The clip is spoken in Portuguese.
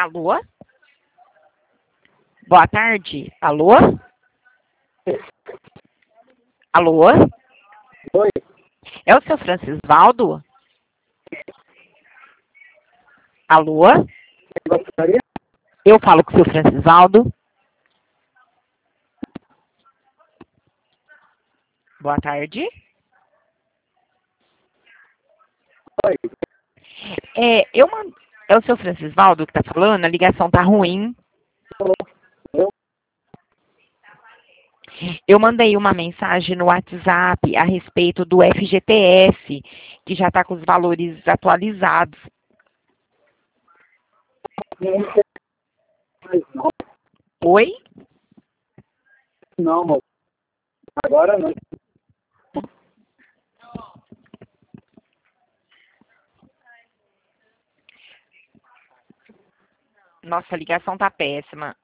Alô? Boa tarde. Alô? Alô? Oi, É o seu Francisvaldo? Alô? gostaria? Eu falo com o seu Francisvaldo. Boa tarde. Oi, É o seu Francisvaldo que tá falando? A ligação tá ruim. eu Eu mandei uma mensagem no WhatsApp a respeito do FGTS, que já está com os valores atualizados. não sei mais Oi? não, moço. Agora não. Nossa, a ligação tá péssima.